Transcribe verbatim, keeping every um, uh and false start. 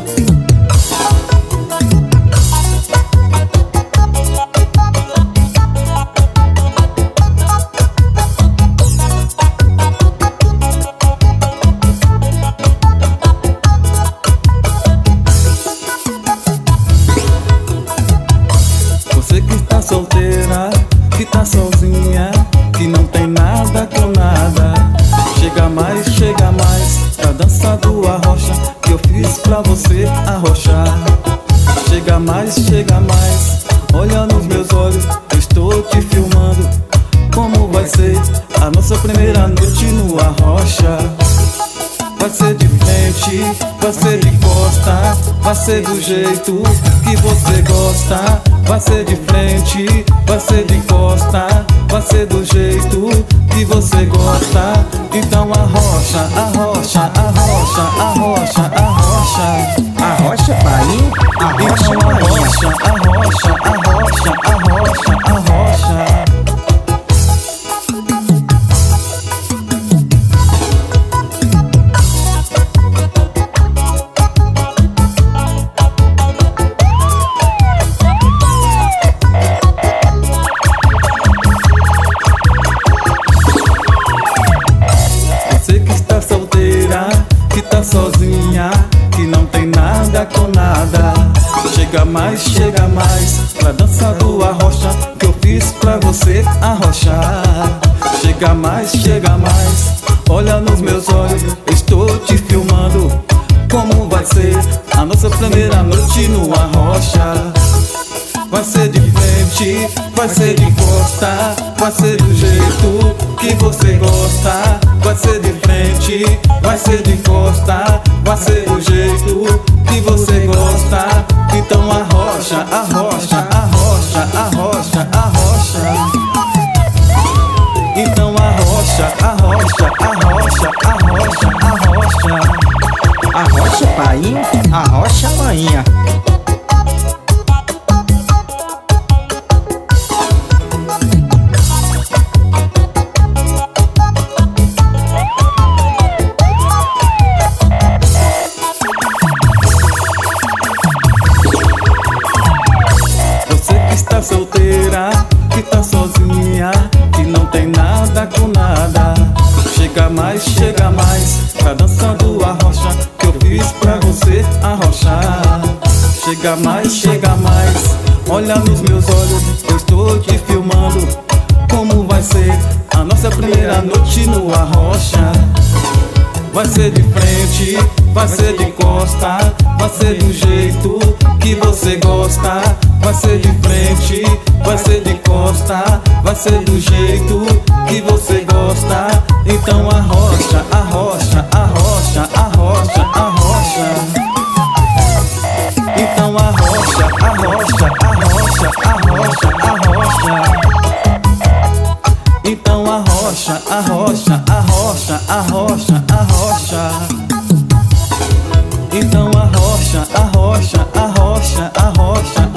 Você que está solteira, que tá sozinha, que não tem nada com nada, chega mais, chega mais pra dança do arrocha, que eu fiz pra você arrochar. Chega mais, chega mais, olha nos meus olhos, eu estou te filmando. Como vai ser a nossa primeira noite no arrocha? Vai ser de frente, vai ser de costa, vai ser do jeito que você gosta. Vai ser de frente, vai ser de costa, vai ser do jeito que você gosta. Então arrocha, arrocha, arrocha, arrocha, arrocha. Arrocha, pai, arrocha, Então arrocha, arrocha, arrocha, arrocha, arrocha. Que tá sozinha, que não tem nada com nada, chega mais, chega mais pra dança do arrocha, que eu fiz pra você arrochar. Chega mais, chega mais, olha nos meus olhos, estou te filmando. Como vai ser a nossa primeira noite no arrocha? Vai ser de frente, vai ser de costa, vai ser do jeito que você gosta. Vai ser de frente, vai ser de costa, vai ser do jeito que você gosta. Então arrocha, arrocha, arrocha, arrocha, arrocha. Então arrocha, arrocha, arrocha, arrocha, arrocha. arrocha, pai, arrocha, maninha. Está solteira, que tá sozinha, que não tem nada com nada, chega mais, chega mais pra dança do arrocha, que eu fiz pra você arrochar. Chega mais, chega mais, olha nos meus olhos, eu estou te filmando. Como vai ser a nossa primeira noite no arrocha? Vai ser de frente, vai ser de costa, vai ser do jeito que você gosta. Vai ser de frente, vai ser de costa, vai ser do jeito que você gosta. Então arrocha, arrocha, arrocha, arrocha, arrocha. Então arrocha, arrocha, arrocha, arrocha, arrocha. Então arrocha, arrocha, arrocha, arrocha, arrocha. Então arrocha, arrocha, arrocha, arrocha.